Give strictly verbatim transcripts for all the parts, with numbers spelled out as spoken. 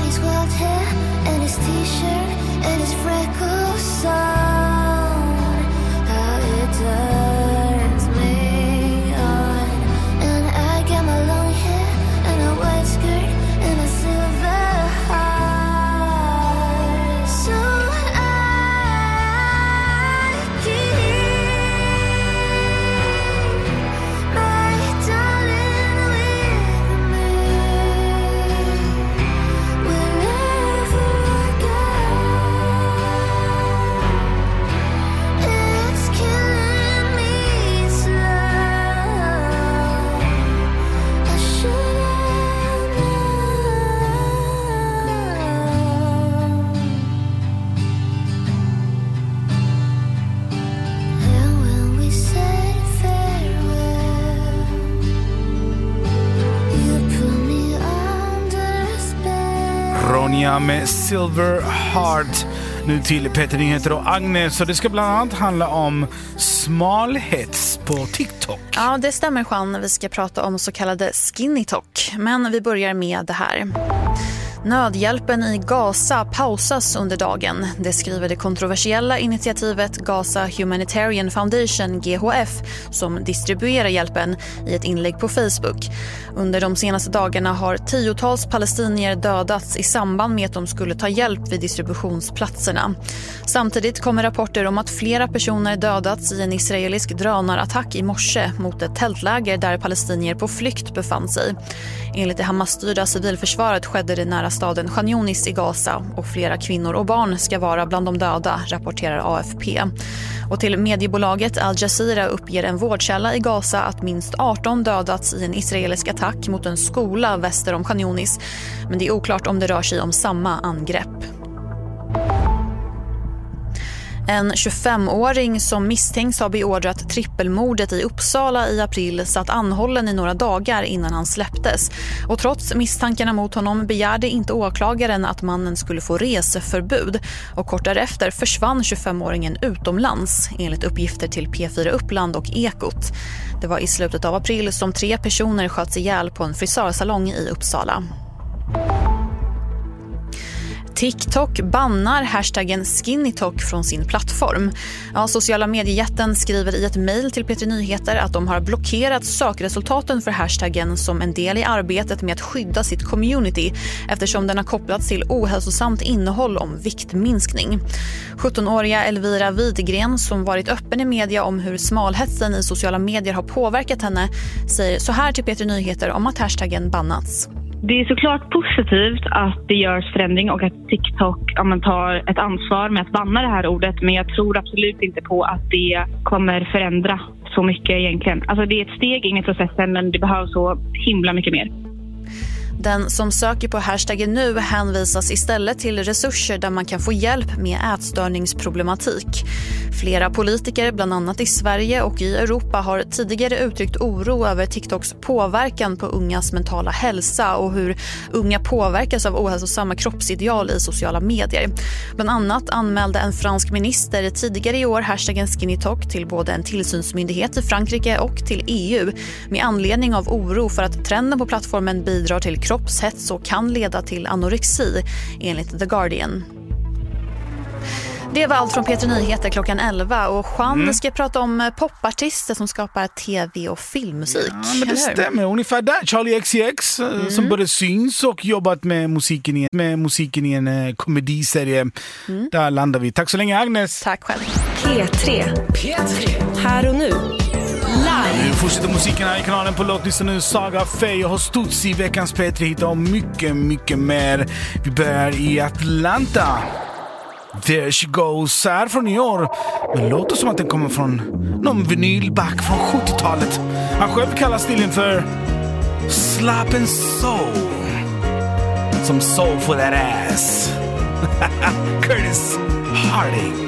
his wild hair and his t-shirt and his freckles on. How it turns me on. And I got my long hair and a white skirt and a silver heart. So I keep my darling with me wherever I go. It's killing me slow. I should have known. And when we said farewell, you put me under spell. Ronja med Silver Heart. Nu till Peter Nyheter och Agnes. Så det ska bland annat handla om smalhets på TikTok. Ja, det stämmer, Juan. Vi ska prata om så kallade skinny talk. Men vi börjar med det här. Nödhjälpen i Gaza pausas under dagen. Det skriver det kontroversiella initiativet Gaza Humanitarian Foundation, G H F, som distribuerar hjälpen, i ett inlägg på Facebook. Under de senaste dagarna har tiotals palestinier dödats i samband med att de skulle ta hjälp vid distributionsplatserna. Samtidigt kommer rapporter om att flera personer dödats i en israelisk drönarattack i morse mot ett tältläger där palestinier på flykt befann sig. Enligt det Hamas-styrda civilförsvaret skedde det nära staden Khan Yunis i Gaza, och flera kvinnor och barn ska vara bland de döda, rapporterar A F P. Och till mediebolaget Al Jazeera uppger en vårdkälla i Gaza att minst arton dödats i en israelisk attack mot en skola väster om Khan Yunis, men det är oklart om det rör sig om samma angrepp. En tjugofemåring som misstänks ha beordrat trippelmordet i Uppsala i april satt anhållen i några dagar innan han släpptes. Och trots misstankarna mot honom begärde inte åklagaren att mannen skulle få reseförbud. Och kort därefter försvann tjugofemåringen utomlands, enligt uppgifter till P fyra Uppland och Ekot. Det var i slutet av april som tre personer sköts ihjäl på en frisörsalong i Uppsala. TikTok bannar hashtaggen SkinnyTalk från sin plattform. Ja, sociala mediejätten skriver i ett mejl till P tre Nyheter att de har blockerat sökresultaten för hashtaggen som en del i arbetet med att skydda sitt community, eftersom den har kopplats till ohälsosamt innehåll om viktminskning. sjuttonåriga Elvira Widgren, som varit öppen i media om hur smalhetsen i sociala medier har påverkat henne, säger så här till P tre Nyheter om att hashtaggen bannats. Det är såklart positivt att det görs förändring och att TikTok ja, man tar ett ansvar med att banna det här ordet. Men jag tror absolut inte på att det kommer förändra så mycket egentligen. Alltså det är ett steg in i processen, men det behövs så himla mycket mer. Den som söker på hashtaggen nu hänvisas istället till resurser där man kan få hjälp med ätstörningsproblematik. Flera politiker, bland annat i Sverige och i Europa, har tidigare uttryckt oro över TikToks påverkan på ungas mentala hälsa och hur unga påverkas av ohälsosamma kroppsideal i sociala medier. Bland annat anmälde en fransk minister tidigare i år hashtaggen SkinnyTalk till både en tillsynsmyndighet i Frankrike och till E U med anledning av oro för att trenden på plattformen bidrar till kroppshets och kan leda till anorexi, enligt The Guardian. Det var allt från P tre Nyheter klockan elva, och Juan mm. ska prata om popartister som skapar tv- och filmmusik. Ja, men det stämmer, ungefär där. Charlie X C X mm. som både syns och jobbat med musiken i, med musiken i en uh, komediserie. Mm. Där landar vi. Tack så länge, Agnes. Tack själv. P tre. P tre. Här och nu. Live. Nu fortsätter musiken här i kanalen på låtlistan nu. Saga Faye och Studs i veckans P tre hittar om mycket, mycket mer. Vi börjar i Atlanta. There She Goes är från i år, men låter som att den kommer från någon vinylback från sjuttiotalet. Han själv kallar stilen för Slap and Soul. Som soul for that ass. Curtis Harding.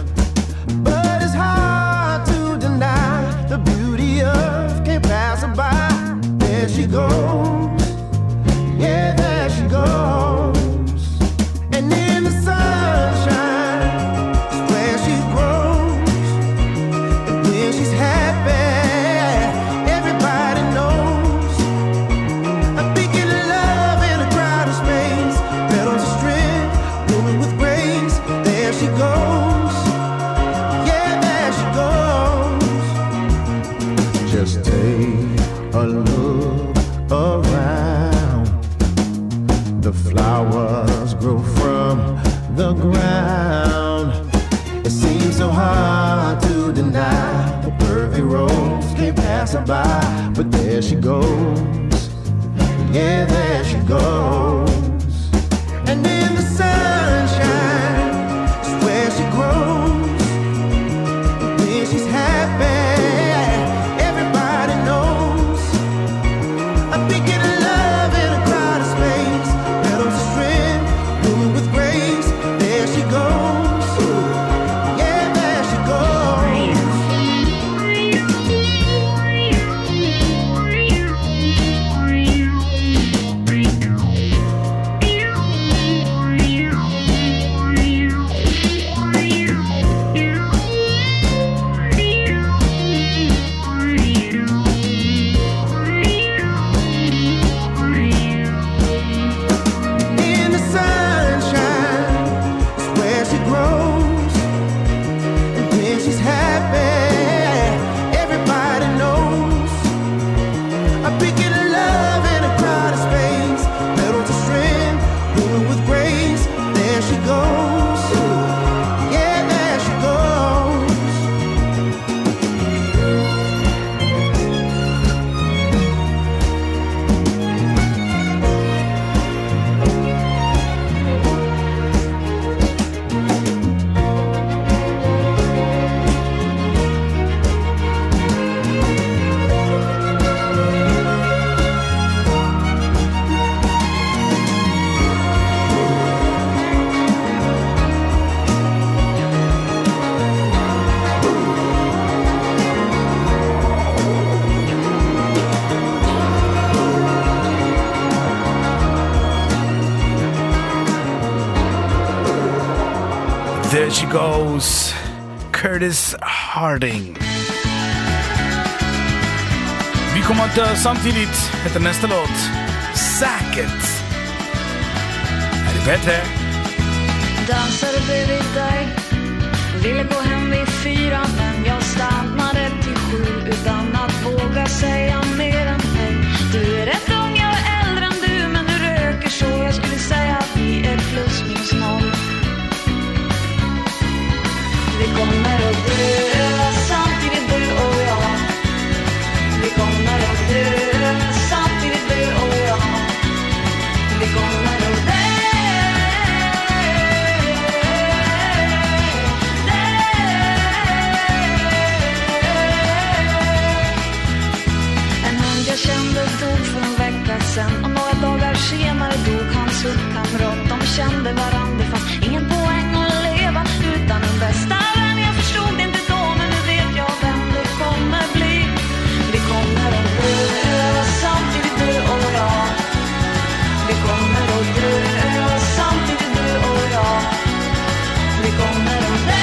But it's hard to deny the beauty of can't pass by. goes. Yeah, there she goes. And in the sunshine is where she grows. When she's happy, everybody knows. I'm thinking of love in a crowded space. Petals of strength, moving with grace. There she goes. Yeah, there she goes. In the sunshine is where she grows. And when she's happy, everybody knows. I'm picking love in a crowded space. Petals of strength, moving with grace. There she goes. Yeah, there she goes. There she goes. Curtis Harding. Vi kommer att dö samtidigt, heter nästa låt. Säkert. Är det bättre? Dansade bredvid dig. Ville gå hem vid fyra, men jag stannade till sju utan att våga säga mer än nej. Du är rätt ung, jag är äldre än du, men du röker så jag skulle säga att vi är plus minus noll. Vi kommer att dö samtidigt du och jag. Vi kommer att dö samtidigt du och jag. Vi kommer att dö. En hund jag kände dog för en vecka sen, och några dagar senare dog hans hundkamrat. De kände varandra, det fanns ingen poäng att leva utan den bästa vän. Jag förstod det inte då, men nu vet jag vem det kommer bli. Vi kommer att dö samtidigt du och jag. Vi kommer att dö samtidigt du och jag. Vi kommer att dö.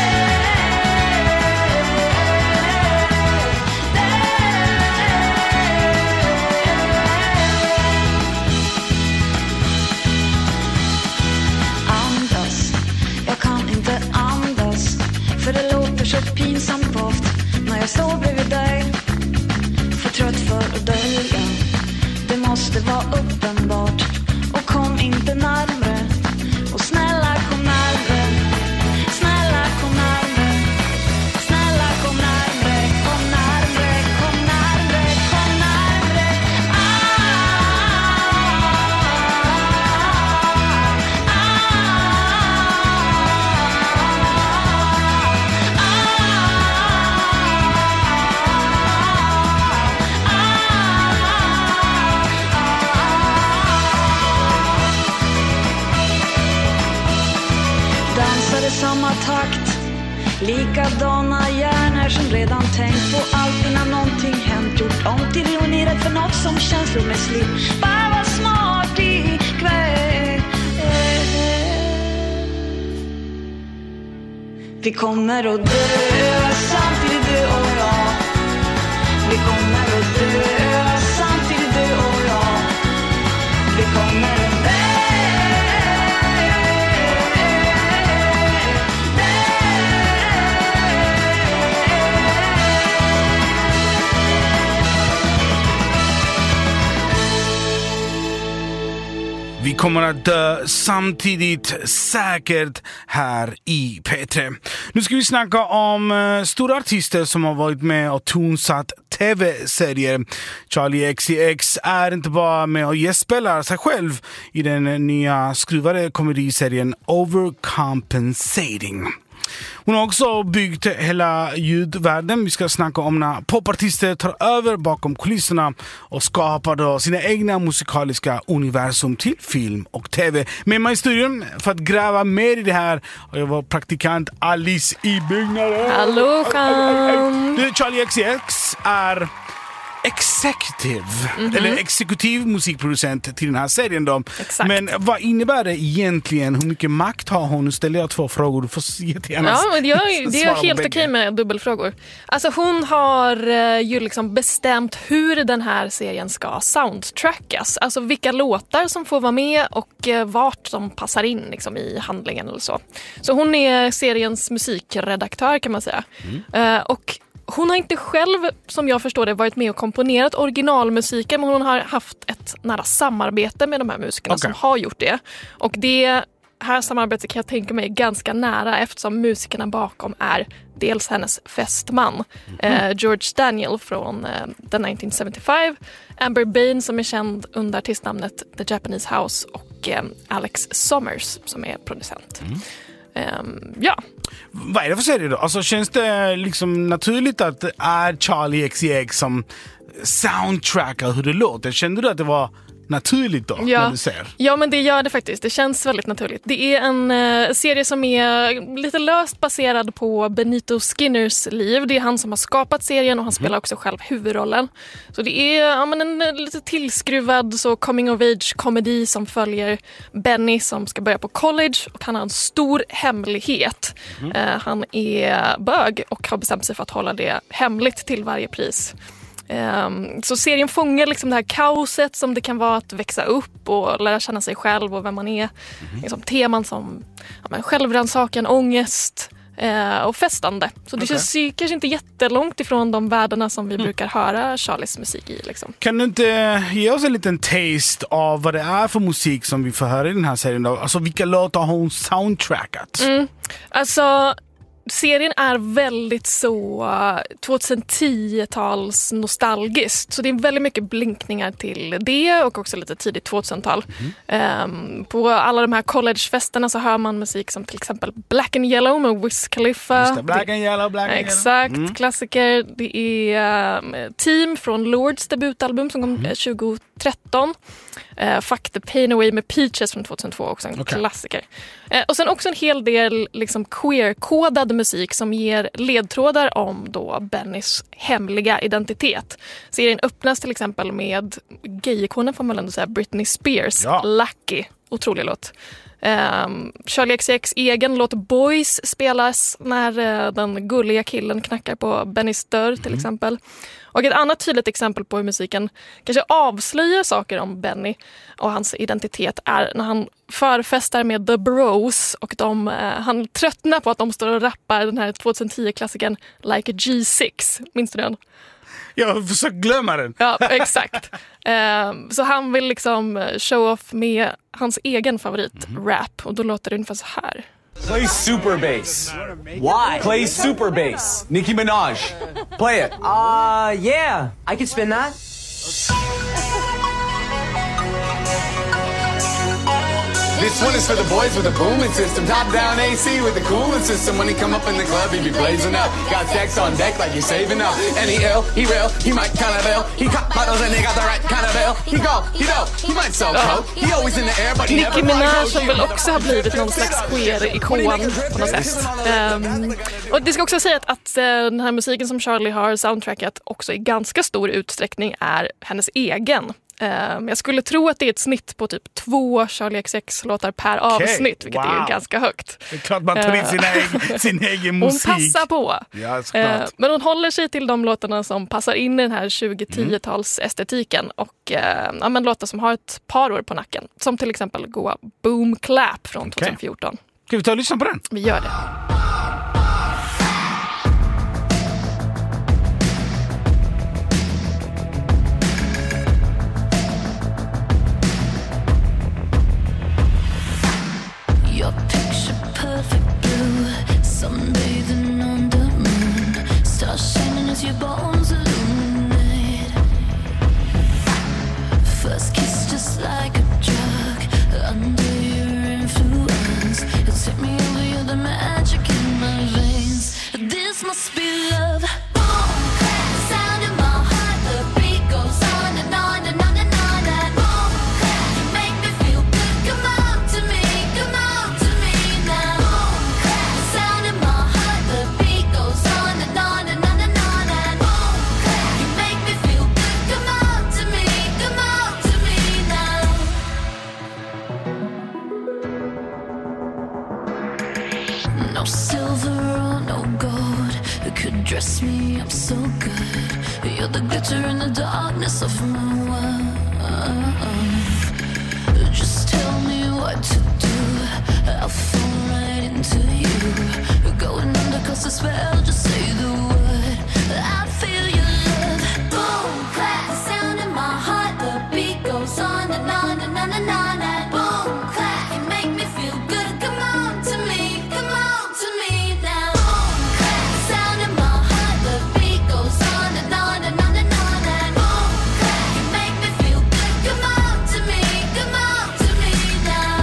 Andas, jag kan inte andas, för det låter så pinsamt oft när jag står bredvid dig. För trött för att dölja, det måste vara uppenbart. Och kom inte närmre, och snälla kom närmre. Snälla kom närmre, snälla kom närmre. Kom närmre, kom närmre, kom närmre. Dansade samma takt, likadana hjärnor som redan tänkt på allt innan någonting hänt. Gjort om till rädd för något som känslor med slipp. Bara var smart ikväll. Vi kommer att dö samtidigt du och jag. Vi kommer att dö samtidigt du och jag. Vi kommer att dö. Vi kommer att dö samtidigt, säkert, här i P tre. Nu ska vi snacka om uh, stora artister som har varit med och tonsatt tv-serier. Charlie X C X är inte bara med och gästspelar sig själv i den nya skruvade komediserien Overcompensating. Hon har också byggt hela ljudvärlden. Vi ska snacka om när popartister tar över bakom kulisserna och skapar då sina egna musikaliska universum till film och tv. Med mig i studion för att gräva mer i det här och jag var praktikant Alice i byggnaden. Hallå, Jean! Du, Charlie X C X är executive, mm-hmm. eller exekutiv musikproducent till den här serien då. Exakt. Men vad innebär det egentligen? Hur mycket makt har hon? Nu ställer jag två frågor. Du får jättegärna ja, men jag, det är helt okej med dubbelfrågor. Alltså hon har uh, ju liksom bestämt hur den här serien ska soundtrackas. Alltså vilka låtar som får vara med och uh, vart de passar in liksom, i handlingen eller så. Så hon är seriens musikredaktör kan man säga. Mm. Uh, och hon har inte själv, som jag förstår det, varit med och komponerat originalmusiken, men hon har haft ett nära samarbete med de här musikerna okay. som har gjort det. Och det här samarbetet kan jag tänka mig är ganska nära eftersom musikerna bakom är dels hennes fästman, mm. eh, George Daniel från eh, The nitton sjuttiofem, Amber Bain som är känd under artistnamnet The Japanese House och eh, Alex Sommers som är producent. Mm. Um, ja. Vad är det för serie då? Alltså känns det liksom naturligt att det är Charlie X C X som soundtrackar hur det låter? Kände du att det var naturligt då? Ja. När du ser? Ja, men det gör det faktiskt. Det känns väldigt naturligt. Det är en uh, serie som är lite löst baserad på Benito Skinners liv. Det är han som har skapat serien och han spelar också själv huvudrollen. Så det är ja, men en, en lite tillskruvad så coming of age komedi som följer Benny som ska börja på college och han har en stor hemlighet. Mm. Uh, han är bög och har bestämt sig för att hålla det hemligt till varje pris. Um, så serien fångar liksom det här kaoset som det kan vara att växa upp och lära känna sig själv och vem man är. Mm. Liksom teman som ja, men självrannsakan, ångest uh, och festande. Så det okay. känns kanske inte jättelångt ifrån de världarna som vi mm. brukar höra Charlies musik i. Liksom. Kan du inte ge oss en liten taste av vad det är för musik som vi får höra i den här serien då? Alltså vilka låtar har hon soundtrackat? Mm. Alltså... Serien är väldigt så tjugohundratio-tals nostalgiskt. Så det är väldigt mycket blinkningar till det och också lite tidigt tvåtusental. Mm. Um, på alla de här collegefesterna så hör man musik som till exempel Black and Yellow med Wiz Khalifa. Just det, Black and Yellow, Black and Exakt, Yellow. Mm. klassiker. Det är um, Team från Lords debutalbum som kom mm. tjugotretton. Uh, Fuck the Pain Away med Peaches från tjugohundratvå, också en okay. klassiker. Uh, och sen också en hel del liksom queer-kodad musik som ger ledtrådar om då Bennys hemliga identitet. Serien öppnas till exempel med gay-ikonen får man ändå säga, Britney Spears, ja. Lucky, otrolig låt. Um, Charlie X C X egen låt Boys spelas när uh, den gulliga killen knackar på Bennys dörr till mm. exempel. Och ett annat tydligt exempel på hur musiken kanske avslöjar saker om Benny och hans identitet är när han förfestar med The Bros och de, uh, han tröttnar på att de står och rappar den här tjugohundratio-klassikern Like a G sex. Minns du den? Jag försöker glömma den. Ja, exakt. Um, så han vill liksom show off med hans egen favorit, mm. rap. Och då låter det ungefär så här. Play super bass. Why? Play super bass. Nicki Minaj. Play it. Uh, yeah. I can spin that. This one is for the boys with a booming system. Top down A C with the cooling system. When he come up in the club, he be blazing up. Got stacks on deck like you're saving up. And he ill, he real, he might kind of ill. He caught bottles and they got the right kind of ill. He go, he do, he might sell coke. He always in the air, but he never Nicki Minaj som väl också har blivit någon slags queer-ikon på något sätt. Um, och det ska också säga att, att uh, den här musiken som Charlie har soundtrackat också i ganska stor utsträckning är hennes egen. Um, jag skulle tro att det är ett snitt på typ två Charlie X C X-låtar per okay. avsnitt, vilket wow. är ganska högt. Det är klart man tar in sin, uh, egen, sin egen musik. Hon passar på. Ja, uh, men hon håller sig till de låtarna som passar in i den här tjugo-tio-tals-estetiken och uh, ja, men låtar som har ett par år på nacken. Som till exempel Goa Boom Clap från okay. tjugohundrafjorton. Ska vi ta och lyssna på den? Vi gör det. Your picture perfect blue, sunbathing on the moon, stars shining as your bones illuminate. silver or no gold, it could dress me up so good. You're the glitter in the darkness of my world. Just tell me what to do, I'll fall right into you. Going under cause the spell, just say the word, I feel your love. Boom, clap, the sound in my heart, the beat goes on and on and on and on. And boom, clap, you make me feel good. Come on to me, come on to me now. Boom, clap, the sound in my heart, the beat goes on and on and on and on. And boom, clap, you make me feel good. Come on to me, come on to me now.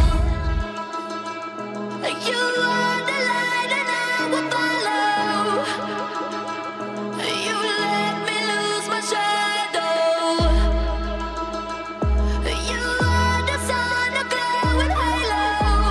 You are the light and I will follow. You let me lose my shadow. You are the sun, a glowing halo,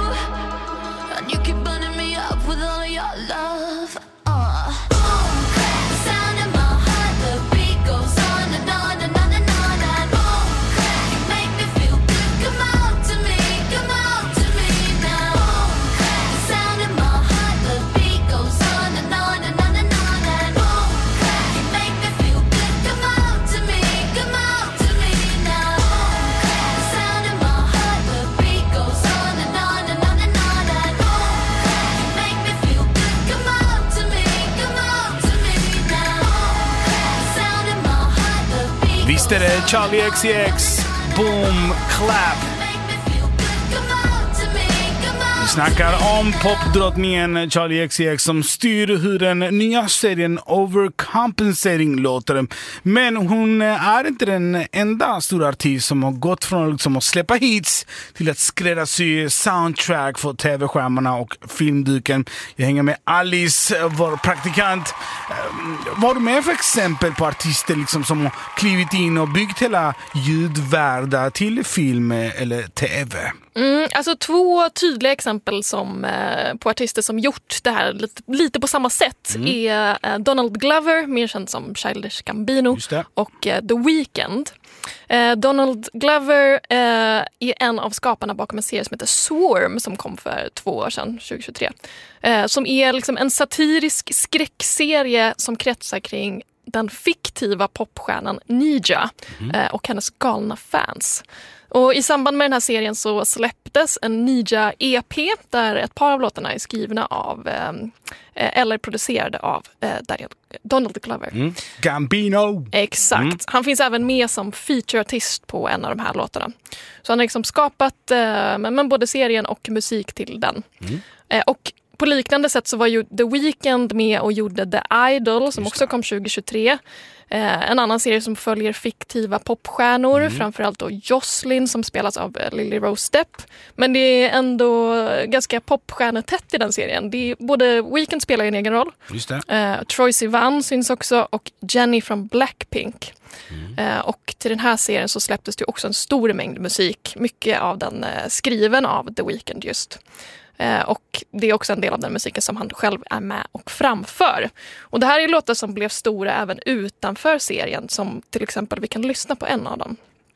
and you keep burning me up with all of your love. Uh. Boom, clap, sound in my heart, the beat goes on and on and on and on. And boom, clap, you make me feel good. Come on to me, come on to me now. Boom, clap, sound in my heart, the beat goes on and on and on and on. And boom, clap, you make me feel good. Come on to me, come on to me now. Boom, clap, sound in my heart, the beat goes on and on and on and on. And boom, clap, you make me feel good. Come on to me, come on to me now. Boom, clap, sound in my heart, the beat. Visst är det Charlie X C X, Boom Clap. Make me feel good. Come on to me, come on. Vi snackar om popdrottningen Charlie X C X som styr hur den nya serien Overcompensating låter. Men hon är inte den enda stora artist som har gått från liksom att släppa hits till att skräddarsy soundtrack för tv-skärmarna och filmduken. Jag hänger med Alice, vår praktikant. Vad har du med för exempel på artister liksom som har klivit in och byggt hela ljudvärldar till film eller tv? Mm, alltså två tydliga exempel som, eh, på artister som gjort det här lite, lite på samma sätt mm. är eh, Donald Glover, mer känd som Childish Gambino, och eh, The Weeknd. Eh, Donald Glover eh, är en av skaparna bakom en serie som heter Swarm som kom för två år sedan, tjugo tjugotre. Eh, som är liksom en satirisk skräckserie som kretsar kring den fiktiva popstjärnan Nija mm. eh, och hennes galna fans. Och i samband med den här serien så släpptes en Nija E P där ett par av låtarna är skrivna av eh, eller producerade av eh, Daniel, Donald Glover. Mm. Gambino! Exakt. Mm. Han finns även med som featureartist på en av de här låtarna. Så han har liksom skapat eh, men både serien och musik till den. Mm. Eh, och på liknande sätt så var ju The Weeknd med och gjorde The Idol som också kom tjugo tjugotre. Eh, en annan serie som följer fiktiva popstjärnor, mm. framförallt då Jocelyn som spelas av Lily Rose Depp. Men det är ändå ganska popstjärnetätt i den serien. Det är, både Weeknd spelar en egen roll. Just det. Eh, Troye Sivan syns också och Jennie från Blackpink. Mm. Eh, och till den här serien så släpptes det också en stor mängd musik. Mycket av den eh, skriven av The Weeknd just. Eh, och det är också en del av den musiken som han själv är med och framför. Och det här är låtar som blev stora även utanför serien, som till exempel vi kan lyssna på en av dem.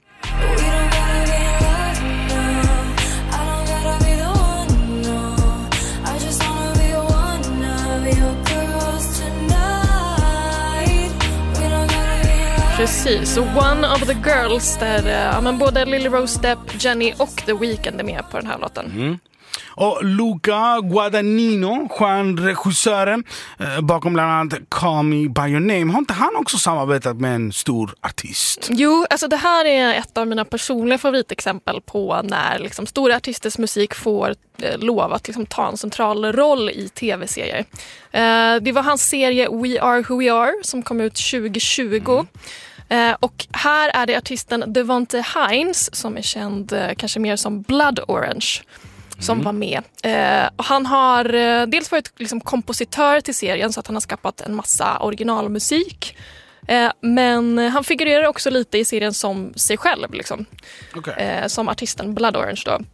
Precis, så One of the Girls där ja, men både Lily Rose Depp, Jennie och The Weeknd är med på den här låten. Mm. Och Luca Guadagnino, stjärnregissören eh, bakom bland annat Call Me By Your Name, har inte han också samarbetat med en stor artist? Jo, alltså det här är ett av mina personliga favoritexempel på när liksom, stora artisters musik får eh, lov att liksom, ta en central roll i tv-serier. Eh, det var hans serie We Are Who We Are som kom ut tjugo tjugo. Mm. Eh, och här är det artisten Devonte Hines som är känd eh, kanske mer som Blood Orange som mm. var med. Eh, och han har eh, dels varit liksom, kompositör till serien så att han har skapat en massa originalmusik. Eh, men han figurerar också lite i serien som sig själv liksom. Okay. Eh, som artisten Blood Orange då.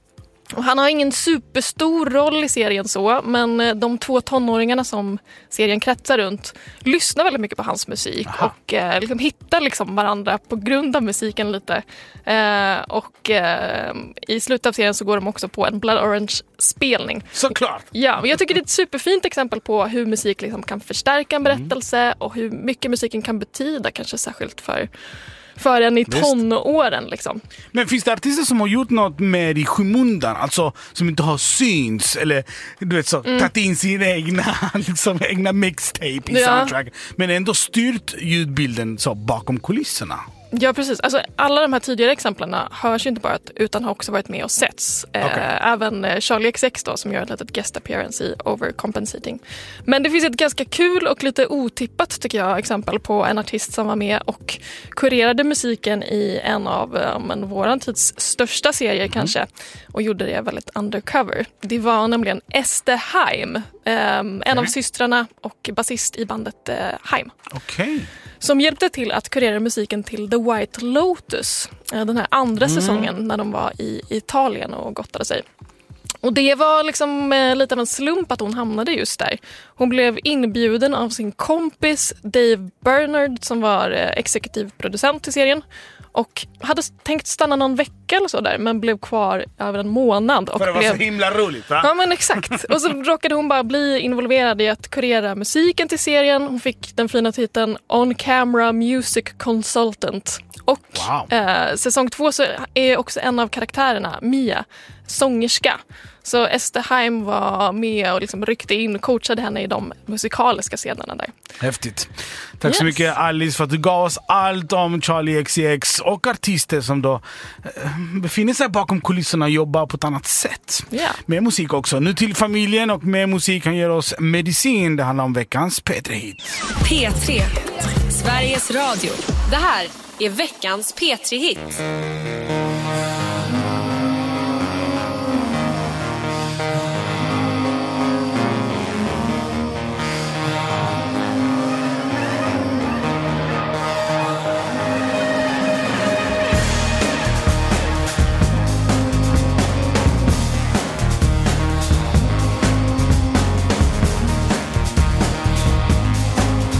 Och han har ingen superstor roll i serien så, men de två tonåringarna som serien kretsar runt lyssnar väldigt mycket på hans musik. Aha. Och eh, liksom hittar liksom varandra på grund av musiken lite. Eh, och eh, i slutet av serien så går de också på en Blood Orange-spelning. Såklart! Ja, jag tycker det är ett superfint exempel på hur musik liksom kan förstärka en berättelse mm. och hur mycket musiken kan betyda, kanske särskilt för för en i tonåren liksom. Men finns det artister som har gjort något mer i skymundan, alltså som inte har syns eller du vet så mm. tagit in sin egna liksom, egna mixtape i ja. soundtrack, men ändå styrt ljudbilden så bakom kulisserna? Ja, precis. Alltså, alla de här tidigare exemplen hörs ju inte bara utan har också varit med och setts. Okay. Eh, även Charlie X C X då, som gör ett litet guest appearance i Overcompensating. Men det finns ett ganska kul och lite otippat tycker jag exempel på en artist som var med och kurerade musiken i en av um, våran tids största serier mm. kanske, och gjorde det väldigt undercover. Det var nämligen Este Haim, um, en okay. av systrarna och basist i bandet uh, Haim. Okej. Okay. Som hjälpte till att kurera musiken till The White Lotus, den här andra mm. säsongen när de var i Italien och gottade sig. Och det var liksom eh, lite av en slump att hon hamnade just där. Hon blev inbjuden av sin kompis Dave Bernard som var eh, exekutiv producent i serien. Och hade tänkt stanna någon vecka eller så där, men blev kvar över en månad. Och för det var blev... så himla roligt, va? Ja, men exakt. Och så råkade hon bara bli involverad i att kurera musiken till serien. Hon fick den fina titeln On Camera Music Consultant. Och wow. eh, säsong två så är också en av karaktärerna, Mia, sångerska. Så Este Haim var med och liksom ryckte in och coachade henne i de musikaliska scenerna där. Häftigt. Tack yes. så mycket Alice för att du gav oss allt om Charlie X C X och artister som då eh, befinner sig bakom kulisserna och jobbar på ett annat sätt. Yeah. Med musik också. Nu till familjen, och med musik kan göra oss medicin. Det handlar om veckans P tre-hit. P tre, Sveriges Radio. Det här är veckans P tre-hit.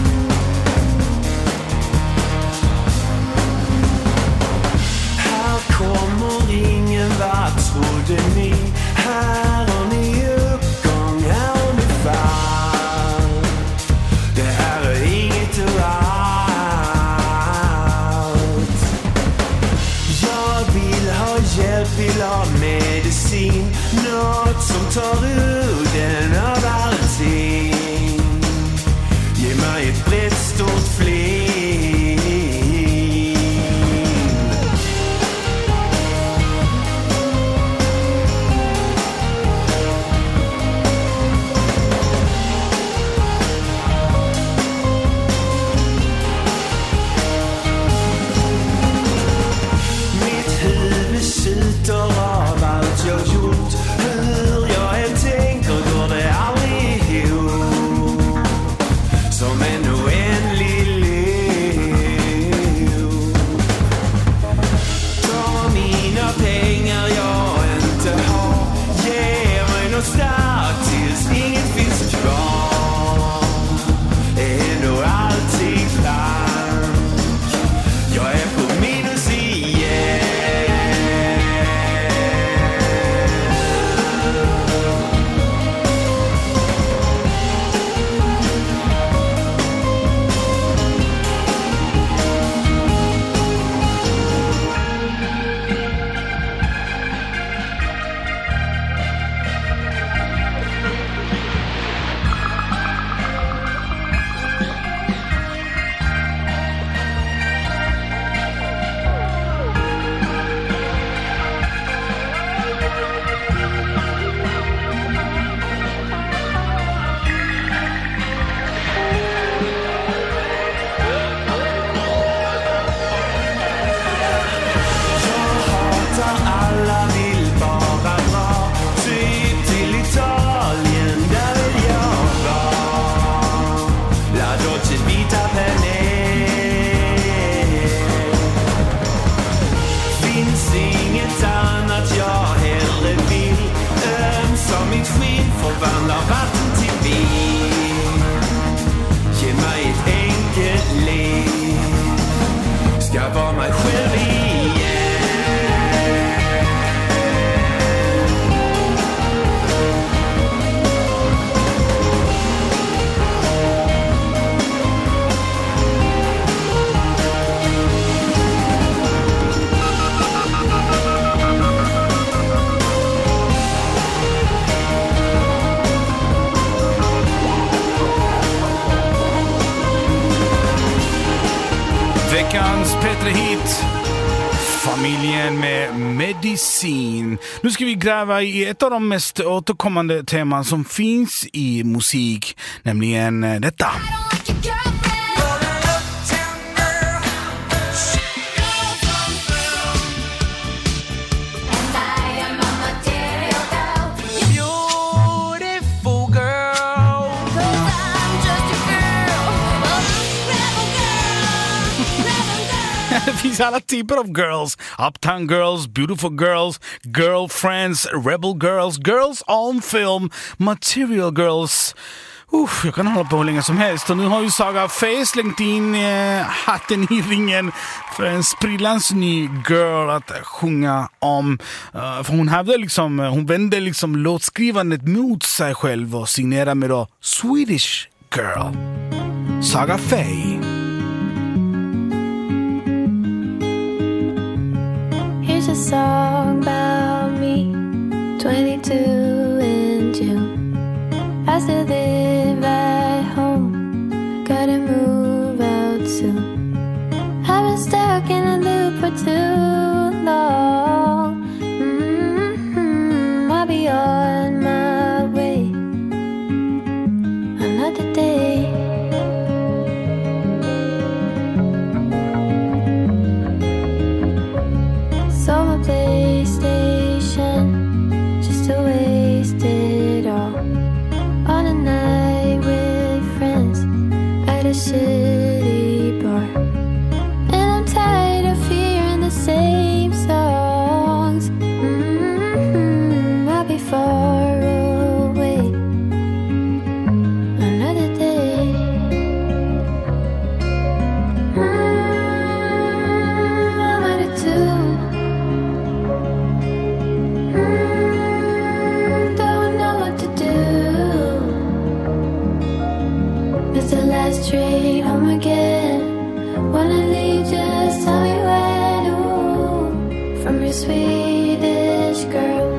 How förvandlar vatten till vin. Ge mig ett enkelt liv, ska vara mig själv igen. Veckans P tre Hit, familjen med medicin. Nu ska vi gräva i ett av de mest återkommande teman som finns i musik, nämligen detta. Det finns alla typer av girls. Uptown girls, beautiful girls, girlfriends, rebel girls, girls on film, material girls. Uff, jag kan hålla på hur länge som helst. Och nu har ju Saga Faye slängt in eh, hatten i ringen för en sprillans ny girl att sjunga om. Uh, för hon hade liksom, hon vände liksom låtskrivandet mot sig själv och signerade med då Swedish Girl. Saga Faye. Here's a song about me, twenty-two in June. I still live at home, gotta move out soon. I've been stuck in a loop for too long. Mm-hmm, I'll be on my way another day. So my PlayStation, just to waste it all on a night with friends at a shitty bar. And I'm tired of hearing the same songs. Mm-hmm, I'll be far away another day. Mm, I'm out of tune. It's the last train home again. Wanna leave, just tell me when. Ooh, from your Swedish girl.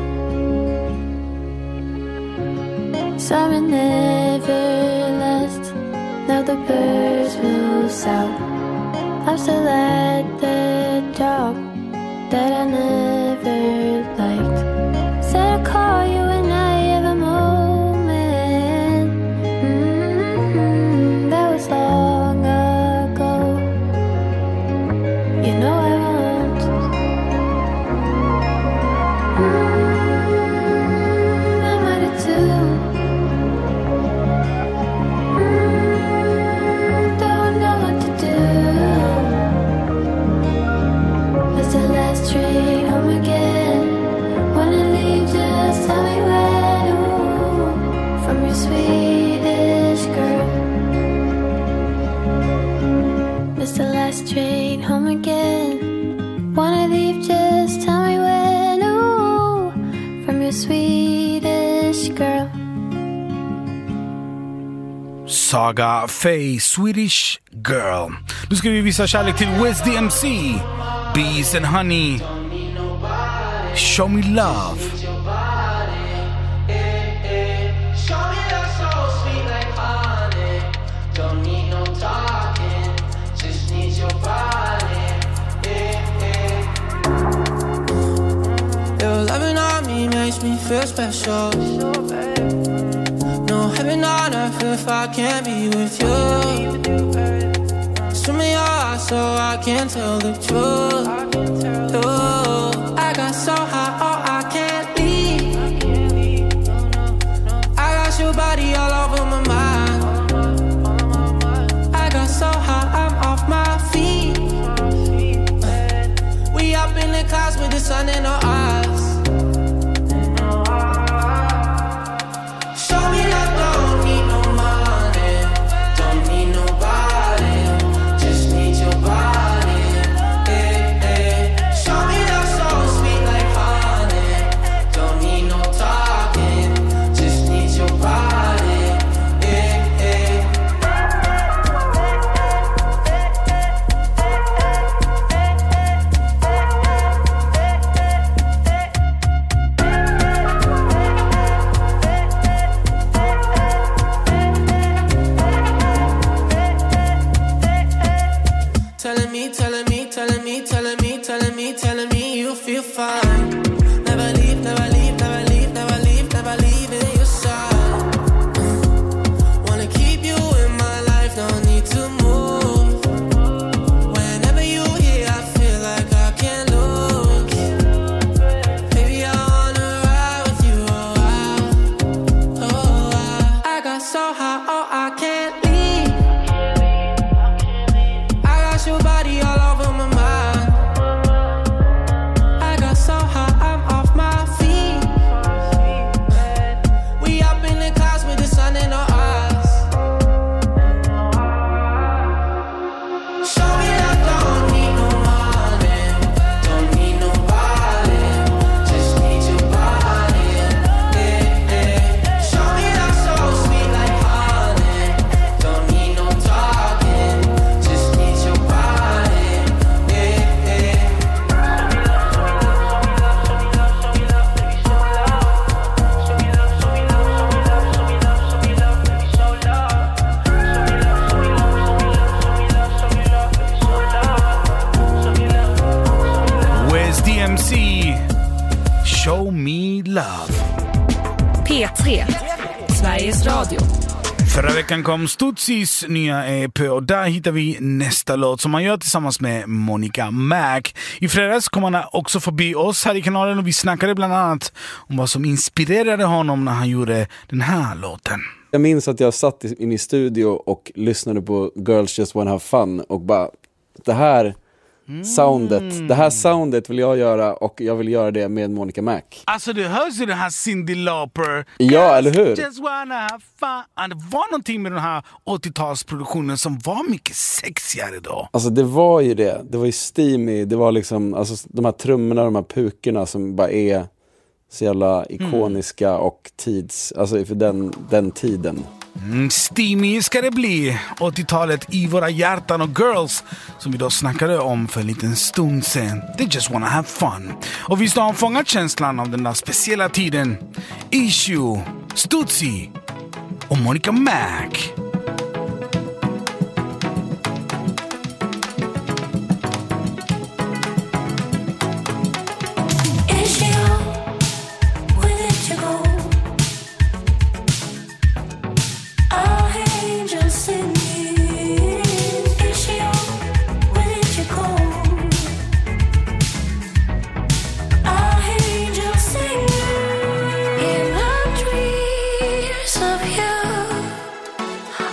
Summer never lasts. Now the birds flew south. I'm still at the job that I never liked. Said I'll call you when I have a moment. Mm-hmm, that was long ago. You know I won't. Mm, I'm out of tune. Mm, don't know what to do. It's the last train home again. Wanna leave, just tell me when. Ooh, from your Swedish girl. It's the last train home again. Wanna leave, just tell me when. Ooh, from your Swedish girl. Saga Faye, Swedish Girl. Nu ska vi visa kärlek till West D M C, Bees and Honey, Show Me Love. Your loving on me makes me feel special. No heaven on earth if I can't be with you. Swim me your eyes so I can tell the truth. Ooh, I got so high, oh I can't leave. I got your body all over my mind. I got so high, I'm off my feet. We up in the clouds with the sun in our eyes. oh, I can't leave. I got your body all over my mind. I got so high, I'm off my feet. We up in the clouds with the sun in our eyes. Show me that don't need no money, don't need nobody, just need your body. Yeah, yeah. Show me that so sweet like honey, don't need no talking, just need your body. Yeah, yeah. Where's D M C? Show me love. P tre, Sveriges Radio. Förra veckan kom Stutsis nya E P och där hittar vi nästa låt som han gör tillsammans med Monica Mac. I fredags kom han också förbi oss här i kanalen och vi snackade bland annat om vad som inspirerade honom när han gjorde den här låten. Jag minns att jag satt in i studio och lyssnade på Girls Just Wanna Have Fun och bara, det här soundet, det här soundet vill jag göra och jag vill göra det med Monica Mac. Alltså det hörs ju den här Cyndi Lauper. Ja, eller hur? Just wanna have fun. Det var någonting med den här åttiotalsproduktionen som var mycket sexigare då. Alltså det var ju det. Det var ju steamy. Det var liksom, alltså de här trummorna, de här pukorna som bara är så jävla ikoniska mm. och tids, alltså för den, den tiden. Mm, steamy ska det bli. åttiotalet i våra hjärtan och Girls som vi då snackade om för en liten stund sen. They just wanna have fun. Och visst har han fångat känslan av den där speciella tiden. Issue, Stutsi och Monica Mac. Of you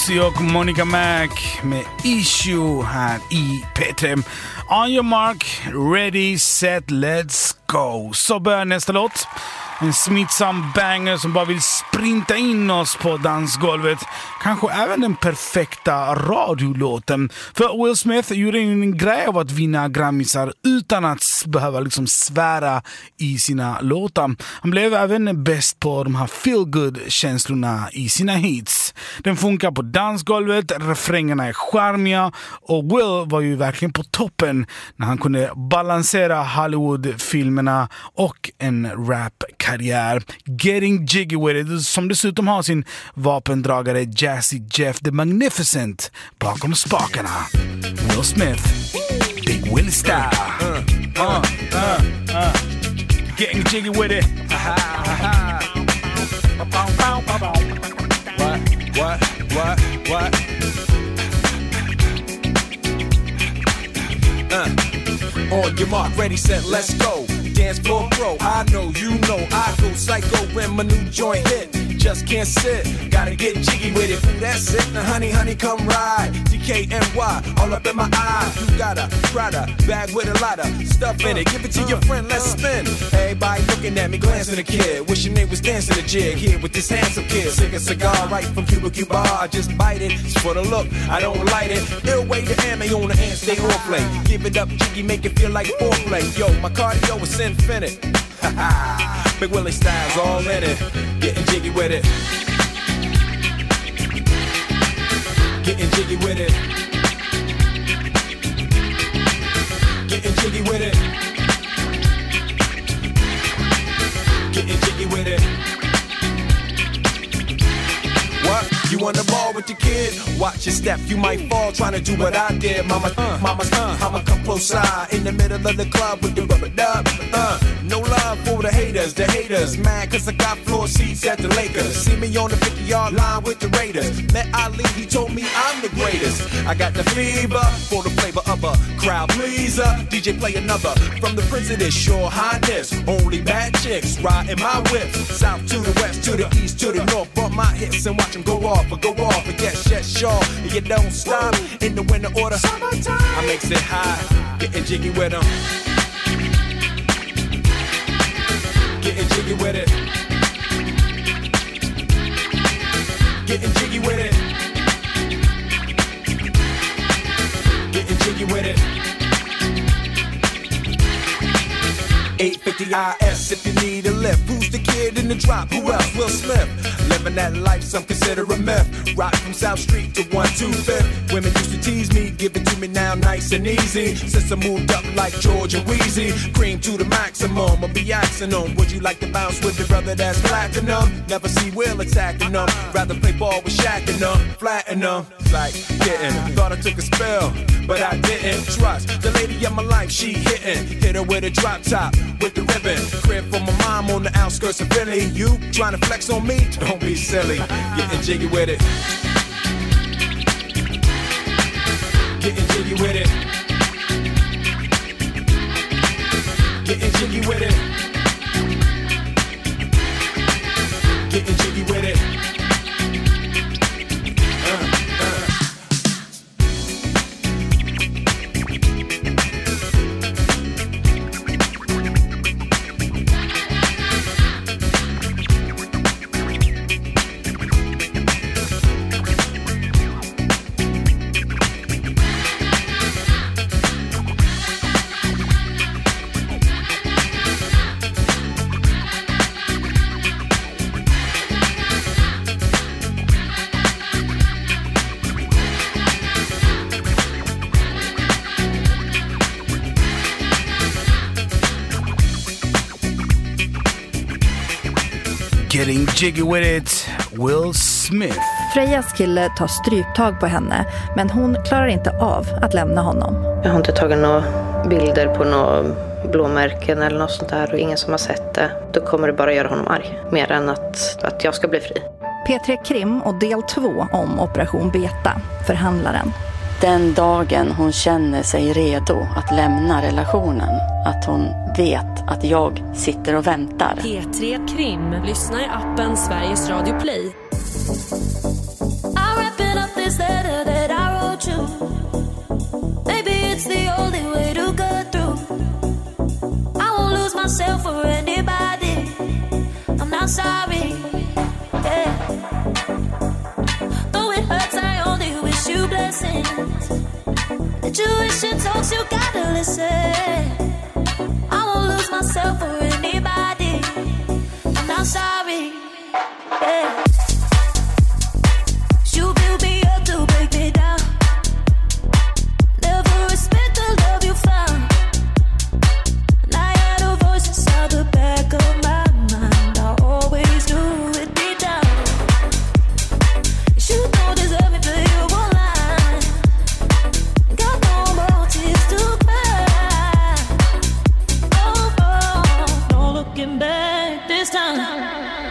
Halsey och Monica Mac med Issue här i P tre. On your mark, ready, set, let's go. Så börjar nästa låt. En smittsam banger som bara vill sprinta in oss på dansgolvet. Kanske även den perfekta radiolåten. För Will Smith gjorde en grej av att vinna Grammisar utan att behöva liksom svära i sina låtar. Han blev även bäst på de här feel-good-känslorna i sina hits. Den funkar på dansgolvet, refrängerna är charmiga och Will var ju verkligen på toppen när han kunde balansera Hollywood-filmerna och en rap-karriär. Getting Jiggy With It, som dessutom har sin vapendragare Jazzy Jeff the Magnificent bakom spakarna. Will Smith, Big Willie style. uh, uh, uh, uh. Getting Jiggy With It. What, what, what, what? Uh. On your mark, ready, set, let's go. Dance floor pro, I know, you know, I go psycho when my new joint hit. Just can't sit, gotta get jiggy with it. That's it, now honey, honey, come ride. D K N Y, all up in my eye. You got a Prada bag with a lot of stuff in it. Give it to your friend, let's spin. Everybody looking at me, glancing a kid. Wishing they was dancing a jig here with this handsome kid. Sick a cigar right from Cuba Cuba. I just bite it, it's for the look, I don't light it. Ill way to ammo on the hand, stay on play. Give it up, jiggy, make it feel like foreplay. Yo, my cardio is infinite. Big Willie style's all in it. Getting jiggy with it. Getting jiggy with it. Getting jiggy with it. Getting jiggy with it. What? You on the ball with the kid? Watch your step, you might fall trying to do what I did. Mama, uh, mama, uh, mama, come close side in the middle of the club with the rubber dub. Uh, no love for the haters, the haters. Mad cause I got floor seats at the Lakers. See me on the fifty-yard line with the Raiders. Met Ali, he told me I'm the greatest. I got the fever for the flavor of a crowd pleaser. D J play another from the Prince of this Your Highness. Only bad chicks riding my whip. South to the west, to the east, to the north. Bump my hips and watch them go off. Or go off and get shit sure you don't stop in the winter order. I makes it high, getting jiggy with them. Getting jiggy with it. Getting jiggy with it. Getting jiggy with it. eight fifty I S if you need a lift. Who's the kid in the drop? Who else? Will Smith. Living that life, some consider a myth. Rock from South Street to one two fifth. Women used to tease me, give it to me now nice and easy. Since I moved up like George and Wheezy, cream to the maximum. I'll be asking them, would you like to bounce with the brother that's platinum? Never see Will attacking them. Rather play ball with Shaq and them, flatten them. Like getting, thought I took a spell, but I didn't. Trust the lady of my life, she hitting. Hit her with a drop top, with the ribbon. Crib for my mom on the outskirts of Philly. You trying to flex on me? Don't be silly. Getting jiggy with it. Getting jiggy with it. Getting jiggy with it. Getting jiggy with it. Getting jiggy with it, Will Smith. Frejas kille tar stryptag på henne, men hon klarar inte av att lämna honom. Jag har inte tagit några bilder på några blåmärken eller något sånt där och ingen som har sett det. Då kommer det bara göra honom arg, mer än att, att jag ska bli fri. P tre Krim och del två om Operation Beta, förhandlaren. Den dagen hon känner sig redo att lämna relationen, att hon vet att jag sitter och väntar. P tre Krim, lyssna i appen Sveriges Radio Play. I wrap it up you gotta listen. I won't lose myself for anybody. I'm not sorry. Yeah. You build me up to break me down. Never respect the love you found. And I had a voice inside the back of my mind. I always knew it'd be down. You don't deserve me, but you won't lie. Got no more tears to cry. Oh, oh, no looking back this time.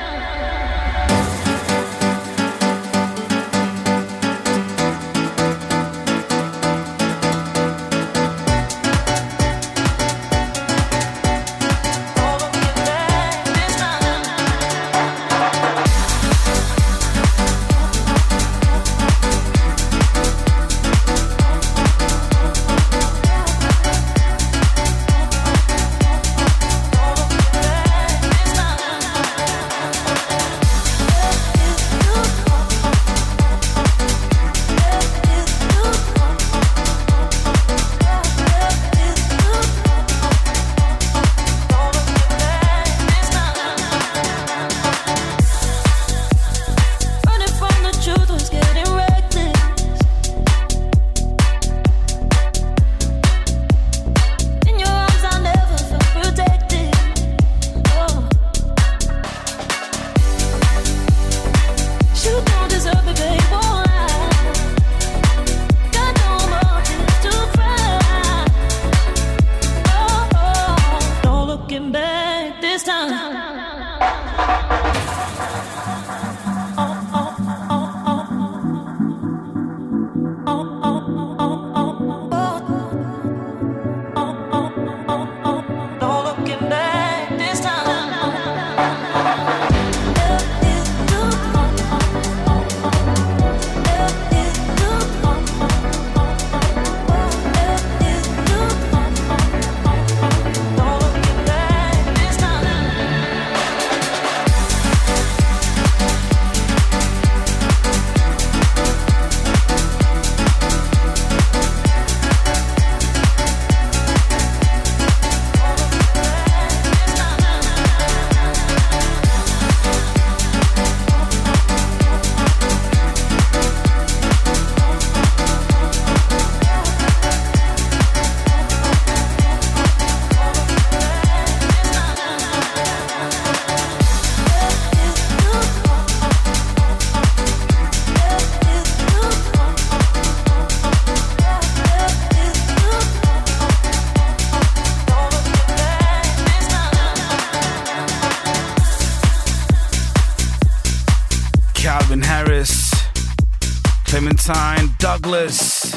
Douglas,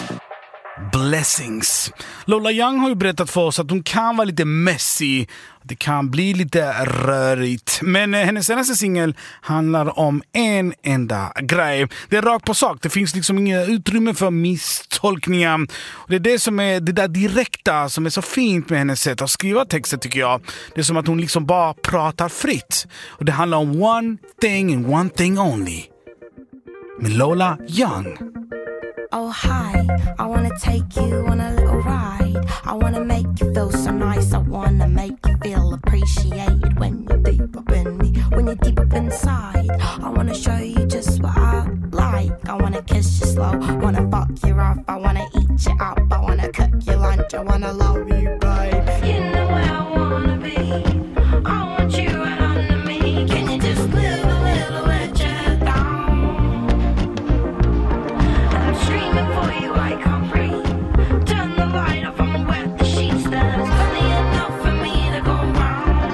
Blessings. Lola Young har ju berättat för oss att hon kan vara lite messy. Det kan bli lite rörigt. Men eh, hennes senaste singel handlar om en enda grej. Det är rakt på sak. Det finns liksom inget utrymme för misstolkningar. Och det är det som är det där direkta som är så fint med hennes sätt att skriva texter, tycker jag. Det är som att hon liksom bara pratar fritt. Och det handlar om one thing and one thing only. Med Lola Young. Oh hi, I wanna take you on a little ride. I wanna make you feel so nice. I wanna make you feel appreciated when you're deep up in me, when you're deep up inside. I wanna show you just what I like. I wanna kiss you slow, wanna fuck you rough. I wanna eat you up, I wanna cook your lunch. I wanna love you, babe. You know where I wanna be. I want you right under me. Can you just live a little bit down? Dreaming for you, I can't breathe. Turn the light off, I'm wet the sheets. There's plenty enough for me to go round.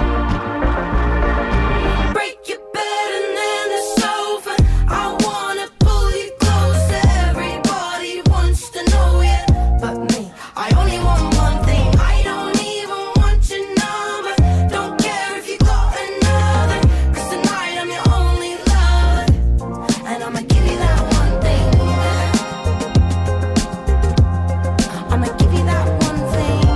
Break your bed and then it's over. I wanna pull you close. Everybody wants to know you, but me, I only want one thing. I don't even want your number. Don't care if you got another, 'cause tonight I'm your only lover. And I'ma give you that one thing. I'ma give you that one thing.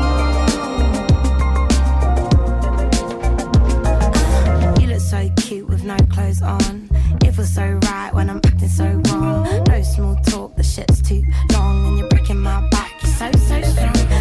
Uh, you look so cute with no clothes on. It feels so right when I'm acting so wrong. No small talk, the shit's too long, and you're breaking my back. You're so, so strong.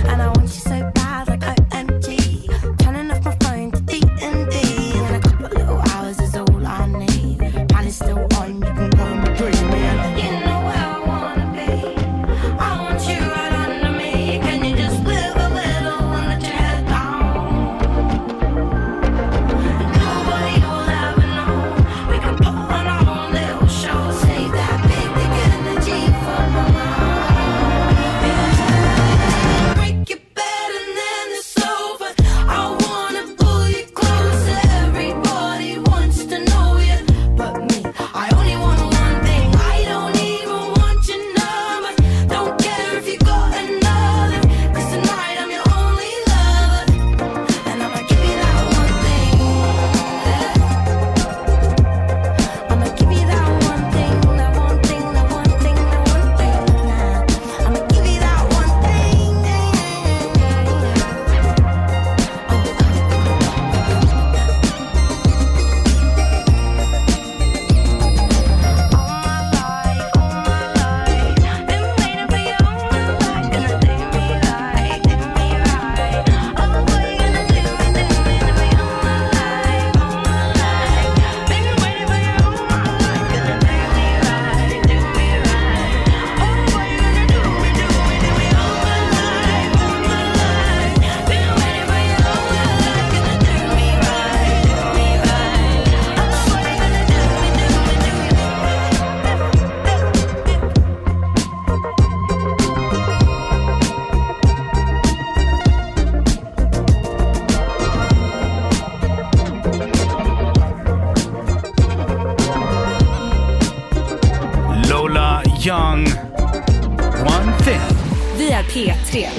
Young, One Thing. Vi är P tre.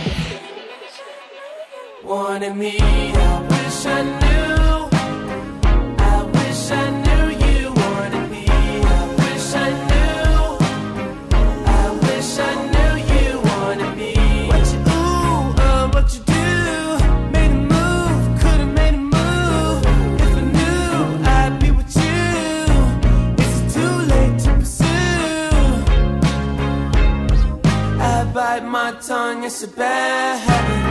Wanted me, I wish I knew. I wish I knew you wanted me. I wish I knew. I wish I knew you wanted me. What you ooh, uh, what you do? Made a move, could've made a move. If I knew I'd be with you. Is it too late to pursue? I bite my tongue, it's a bad habit.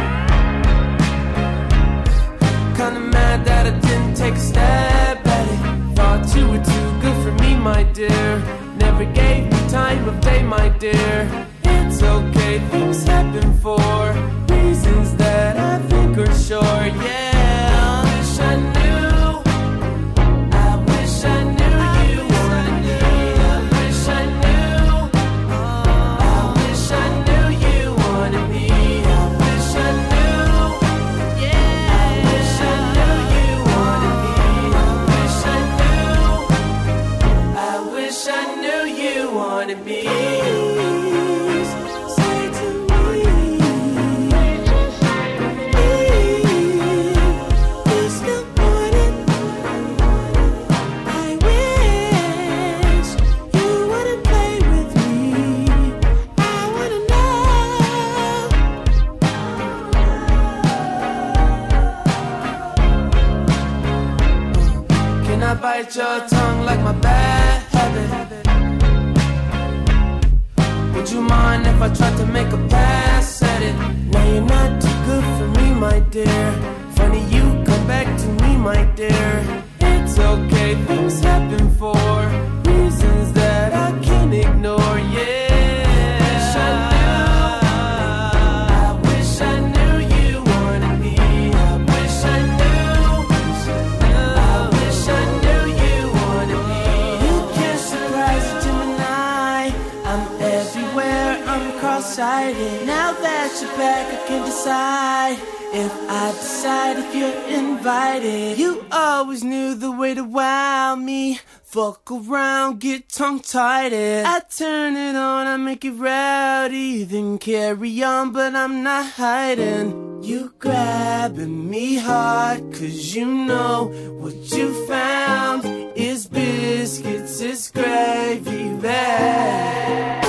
Kinda mad that I didn't take a stab at it. Thought you were too good for me, my dear. Never gave me time of day, my dear. It's okay, things happen for reasons that I think are sure, yeah. I wish I knew. I wish I knew you wanted me. I wish I knew. I wish I knew you wanted me. I wish I knew. I wish I knew you wanted me. I wish I knew. I wish I knew you wanted me. Say to me, you still want it. I wish you wouldn't play with me. I wanna know. Can I bite your tongue like my bad habit? Would you mind if I tried to make a pass at it? Now you're not too good for me, my dear. Funny you come back to me, my dear. It's okay, things happen for reasons that I can't ignore, yeah. I wish I knew you wanted me. I wish I knew. I wish I knew you wanted me. You can't surprise a Gemini. I'm everywhere, I'm cross-sighted. Now that you're back, I can decide if I decide if you're invited. You always knew the way to wow me. Fuck around, get tongue-tied. I turn it on, I make it rowdy. Then carry on, but I'm not hiding. You grabbing me hard, cause you know what you found is biscuits, is gravy bag.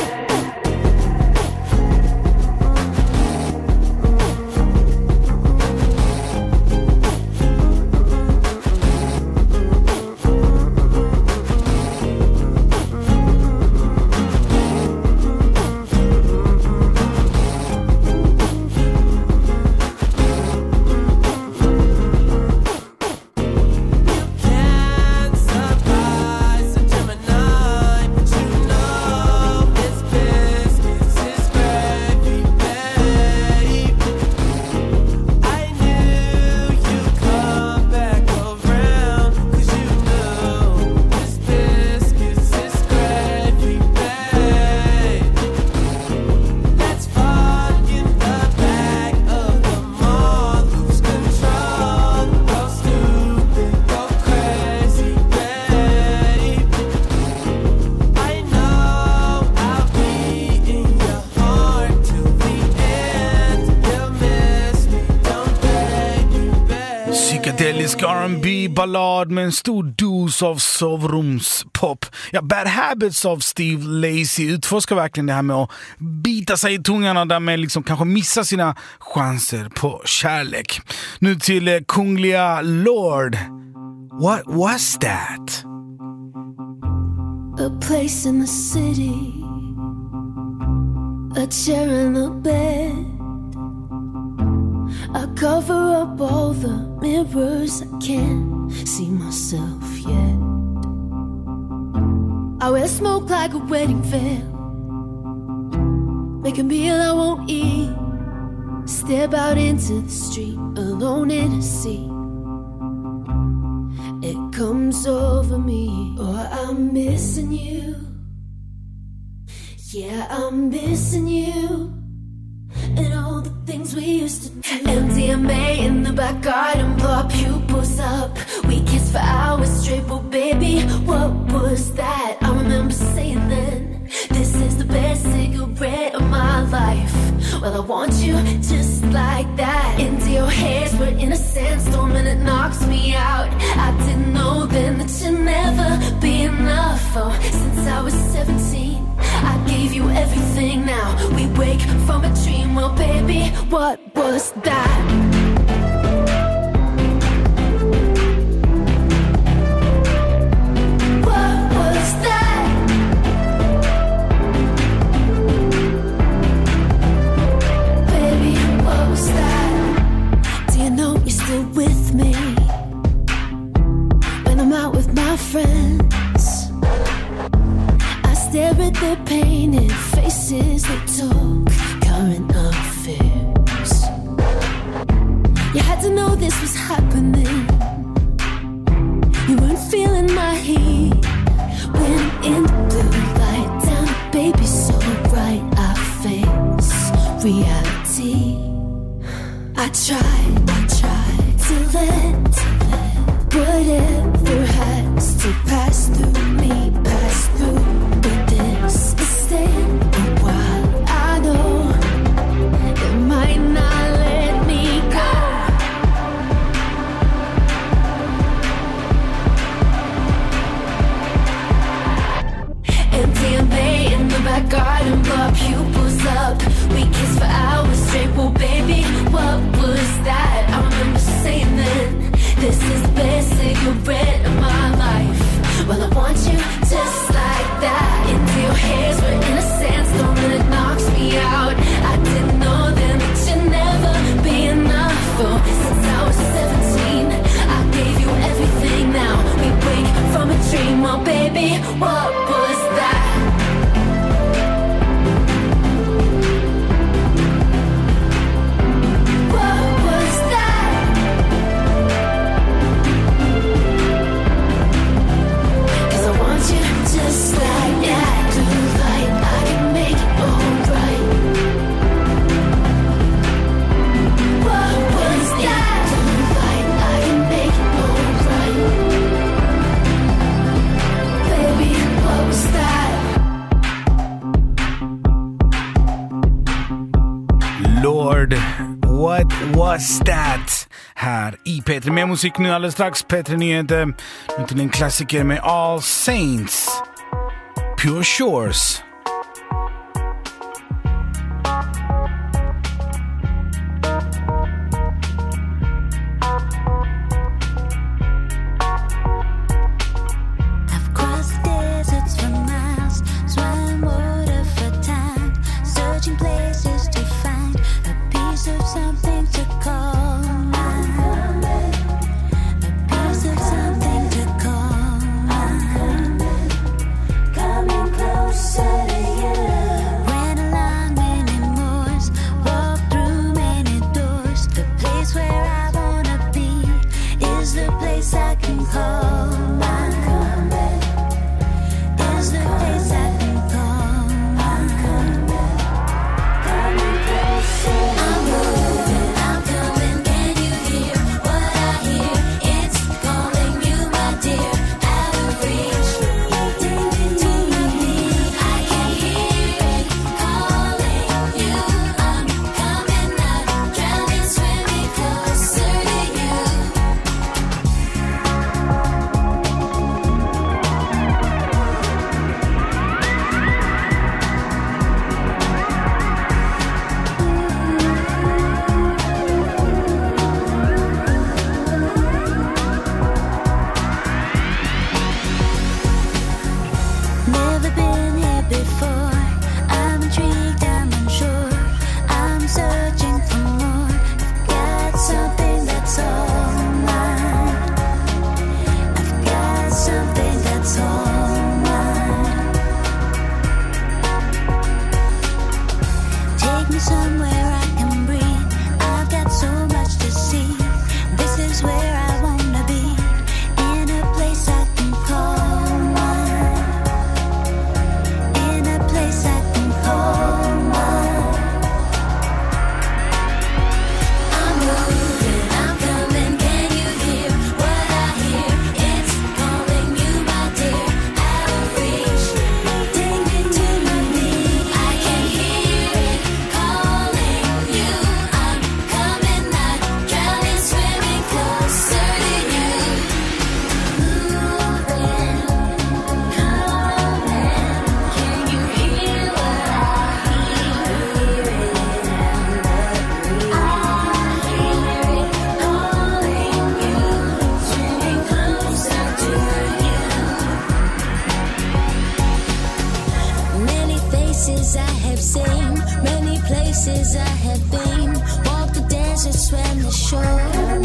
Psykedelisk R and B-ballad med en stor dos av sovrumspop. Ja, Bad Habits av Steve Lacy utforskar verkligen det här med att bita sig i tungan och därmed liksom kanske missa sina chanser på kärlek. Nu till eh, kungliga Lord. What was that? A place in the city, a chair and a bed. I cover up all the mirrors, I can't see myself yet. I wear smoke like a wedding veil, make a meal I won't eat, step out into the street alone in a sea. It comes over me, oh, I'm missing you. Yeah, I'm missing you. And all the things we used to do. M D M A in the back garden, blow our pupils up. We kissed for hours straight, but baby, what was that? I remember saying then, this sandstorm and it knocks me out. I didn't know then that you'd never be enough. Oh, since I was seventeen, I gave you everything. Now we wake from a dream. Well, baby, what was that? What was that? Baby, what was that? Do you know you're still with me when I'm out with my friends? I stare at their painted faces, they talk current affairs. You had to know this was happening. You weren't feeling my heat when in the blue light down, baby, so bright I face reality. I tried, I tried to let, to let whatever has to pass through me, pass through. But this is staying a while. I know it might not let me go. Empty and bay in the back garden, blow pupils up. We kissed for hours straight. Well, baby, what was that? I remember saying then, this is the best cigarette of my life. Well, I want you just like that. Into your hairs, we're in a sandstorm and it knocks me out. I didn't know then that you'd never be enough. Oh, since I was seventeen, I gave you everything. Now we wake from a dream. Well, baby, what was that? Just like that, do light, I can make it alright. What was that? Do light, I can make it alright. Baby, what was that? Lord, what was that? Här i P tre med musik nu alldeles strax. P tre Nyheter, nu till en klassiker med All Saints, Pure Shores. I've crossed deserts for miles, swam water for time, searching places to find a piece of something to call mine. A piece of something to call mine. Coming closer. close when it's short.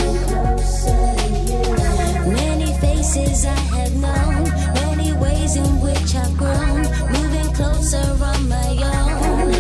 Many faces I have known, many ways in which I've grown, moving closer on my own.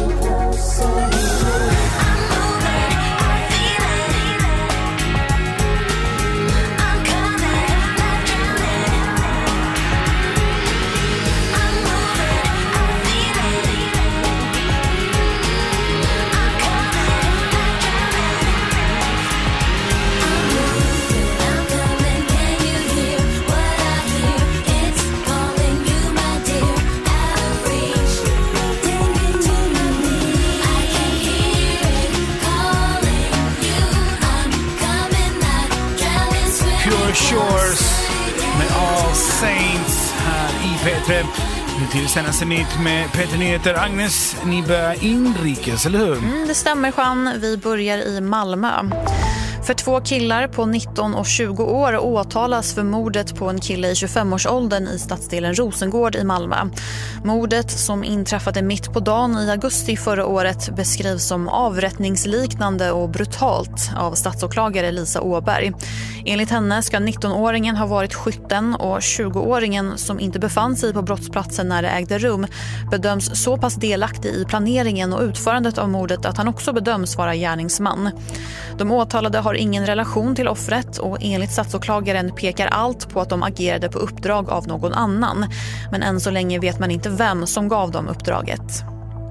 Shores med All Saints här i P tre. Nu till senaste nytt med P tre Nyheter. Agnes, ni börjar inrikes, eller hur? Mm, det stämmer, Jean. Vi börjar i Malmö. För två killar på nitton och tjugo år åtalas för mordet på en kille i tjugofem-årsåldern i stadsdelen Rosengård i Malmö. Mordet, som inträffade mitt på dagen i augusti förra året, beskrivs som avrättningsliknande och brutalt av statsåklagare Lisa Åberg. Enligt henne ska nitton-åringen ha varit skytten och tjugo-åringen, som inte befann sig på brottsplatsen när det ägde rum, bedöms så pass delaktig i planeringen och utförandet av mordet att han också bedöms vara gärningsman. De åtalade har ingen relation till offret och enligt statsåklagaren pekar allt på att de agerade på uppdrag av någon annan. Men än så länge vet man inte vem som gav dem uppdraget.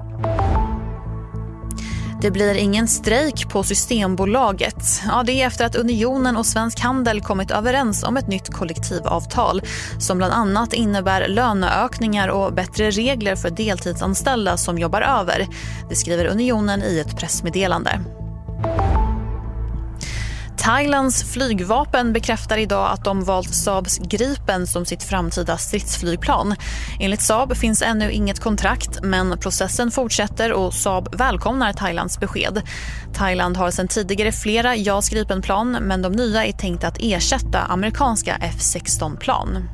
Det blir ingen strejk på Systembolaget. Ja, det är efter att Unionen och Svensk Handel kommit överens om ett nytt kollektivavtal som bland annat innebär löneökningar och bättre regler för deltidsanställda som jobbar över. Det skriver Unionen i ett pressmeddelande. Thailands flygvapen bekräftar idag att de valt Saabs Gripen som sitt framtida stridsflygplan. Enligt Saab finns ännu inget kontrakt, men processen fortsätter och Saab välkomnar Thailands besked. Thailand har sedan tidigare flera J A S Gripen-plan, men de nya är tänkta att ersätta amerikanska F sexton-plan.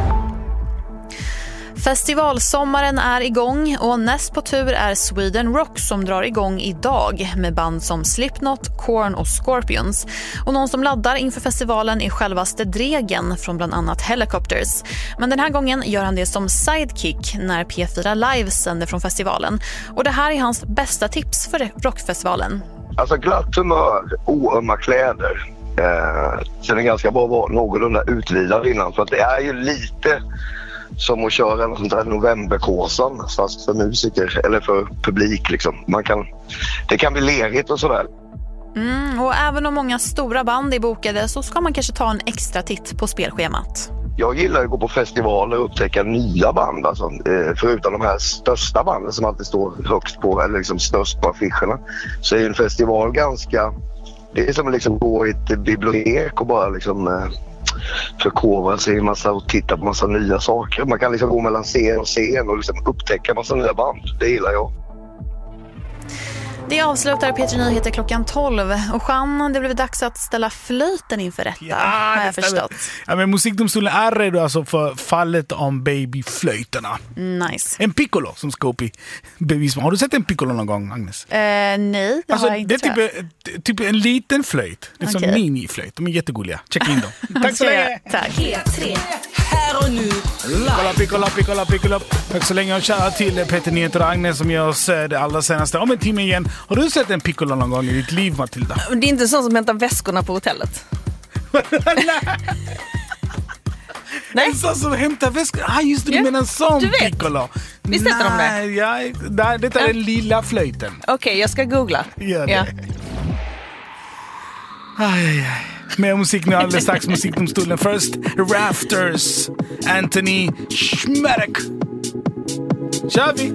Festivalsommaren är igång och näst på tur är Sweden Rock som drar igång idag med band som Slipknot, Korn och Scorpions. Och någon som laddar inför festivalen är självaste Dregen från bland annat Helicopters. Men den här gången gör han det som sidekick när P fyra Live sänder från festivalen. Och det här är hans bästa tips för rockfestivalen. Alltså glatt humör, oömma kläder. Eh, sen är det ganska bra att vara någorlunda utvilad innan, för att det är ju lite som att köra en sån där novemberkåsan fast för musiker eller för publik liksom. Man kan, det kan bli lerigt och sådär. Mm, och även om många stora band är bokade så ska man kanske ta en extra titt på spelschemat. Jag gillar att gå på festivaler och upptäcka nya band, alltså, förutom de här största banden som alltid står högst på, eller liksom störst på affischerna, så är en festival ganska, det är som att liksom gå i ett bibliotek och bara liksom förkovra sig i massa och titta på massa nya saker. Man kan liksom gå mellan scen och scen och liksom upptäcka massa nya band. Det gillar jag. Det avslutar P tre Nyheter klockan tolv. Och Jean, det blev dags att ställa flöjten inför rätta, ja, har jag förstått. Ja, men musikdomstolen är redo alltså för fallet om babyflöjterna. Nice. En piccolo som ska upp i bevismål. Har du sett en piccolo någon gång, Agnes? Uh, nej, det alltså, har jag inte. Det är typ, typ en liten flöjt. Det är som okay. en miniflöjt. De är jättegulliga. Checka in dem. Tack så länge. Tack. P tre. Här och nu. Piccolo, piccolo, piccolo, piccolo. Tack så länge och kära till P tre Nyheter och Agnes som gör oss det allra senaste. Om en timme igen. Har du sett en piccolo någon gång i ditt liv, Matilda? Det är inte sån som hämtar väskorna på hotellet. Nej. En sån som hämtar väskor. Ah, just det, du ja. menar en sån du vet. piccolo. Visst heter de det? Ja, nej, det är ja. den lilla flöjten. Okej, okay, jag ska googla. Gör det. Ja. Aj, aj, aj. Mer musik nu alldeles strax. Musikdomstolen. First, Rafters. Anthony Schmerek. Kör vi!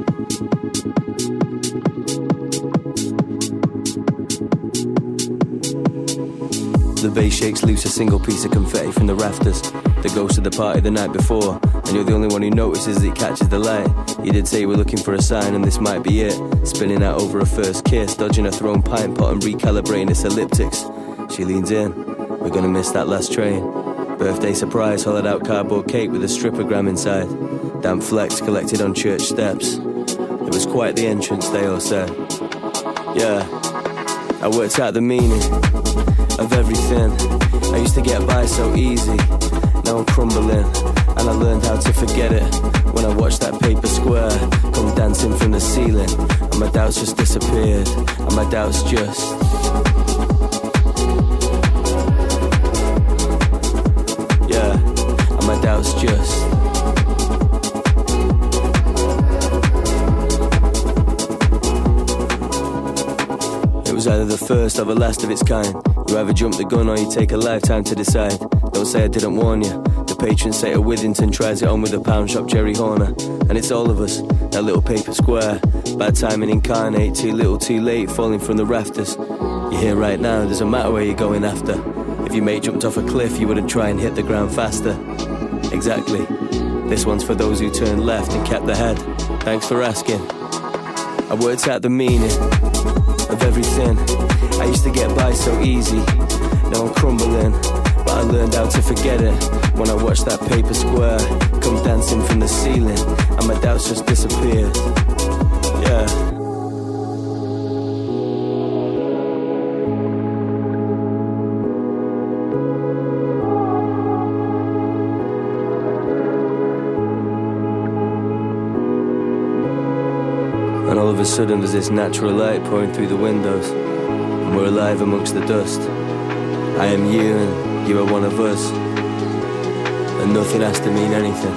The bass shakes loose a single piece of confetti from the rafters. The ghost of the party the night before, and you're the only one who notices it catches the light. You did say you were looking for a sign, and this might be it. Spinning out over a first kiss, dodging a thrown pint pot and recalibrating its elliptics. She leans in. We're gonna miss that last train. Birthday surprise, hollowed out cardboard cake with a strippogram inside. Damp flecks collected on church steps. It was quite the entrance, they all said. Yeah. I worked out the meaning of everything. I used to get by so easy, now I'm crumbling. And I learned how to forget it when I watched that paper square come dancing from the ceiling. And my doubts just disappeared, and my doubts just Yeah, and my doubts just It was either the first or the last of its kind. You either jump the gun or you take a lifetime to decide. Don't say I didn't warn you. The patron saint of Withington tries it on with a pound shop Jerry Horner. And it's all of us, that little paper square. Bad timing incarnate, too little too late, falling from the rafters. You're here right now, doesn't matter where you're going after. If your mate jumped off a cliff, you wouldn't try and hit the ground faster. Exactly. This one's for those who turned left and kept the head. Thanks for asking. I worked out the meaning of everything. I used to get by so easy, now I'm crumbling. But I learned how to forget it when I watched that paper square come dancing from the ceiling. And my doubts just disappeared. Yeah. And all of a sudden there's this natural light pouring through the windows, and we're alive amongst the dust. I am you and you are one of us, and nothing has to mean anything.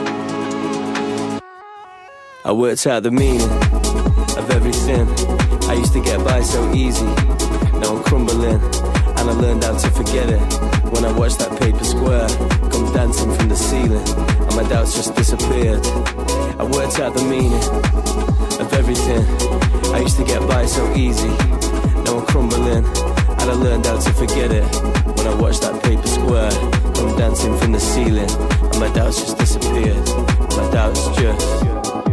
I worked out the meaning of everything. I used to get by so easy, now I'm crumbling. And I learned how to forget it when I watched that paper square come dancing from the ceiling, and my doubts just disappeared. I worked out the meaning of everything. I used to get by so easy, now I'm crumbling. And I learned how to forget it when I watched that paper square come dancing from the ceiling, and my doubts just disappeared. My doubts just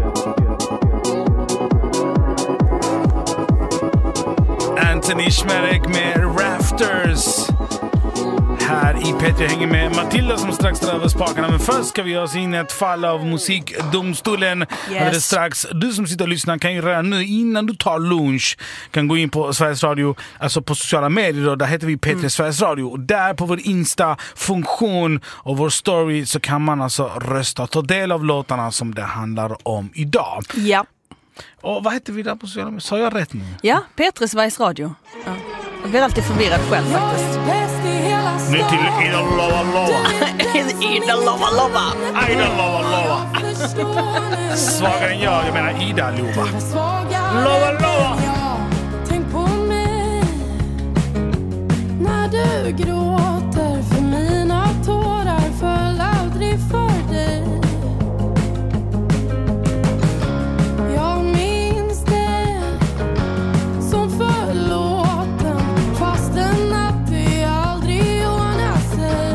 Anthony Schmerek med Rafters. Här i Peter hänger med Matilda som strax drar över spakarna. Men först ska vi göra oss in i ett fall av musikdomstolen. Yes. Strax, du som sitter och lyssnar kan ju redan nu innan du tar lunch kan gå in på Sveriges Radio, alltså på sociala medier då, där heter vi Peter mm. Sveriges Radio. Och där på vår Insta-funktion och vår story så kan man alltså rösta och ta del av låtarna som det handlar om idag. Ja. Och vad heter vi där på sociala medier? Sa jag rätt nu? Ja, Peter Sveriges Radio. Ja. Jag blir alltid förvirrad själv faktiskt. Nu till Ida Lova Lova. Ida Lova Lova. Ida Lova Lova. Svagare än jag, jag menar Ida Lova. Lova Lova. Tänk på mig när du gråter, för mina tårar föll aldrig för dig. Jag minns det som förlåten, fastän att det aldrig ordnar sig.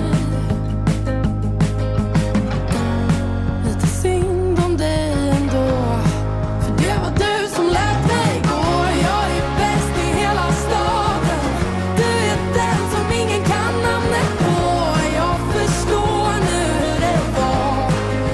Lite synd om dig ändå, för det var du som lät mig gå. Jag är bäst i hela staden, du är den som ingen kan namnet på. Jag förstår nu hur det var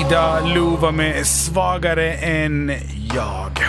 Ida Luva med Svagare än jag.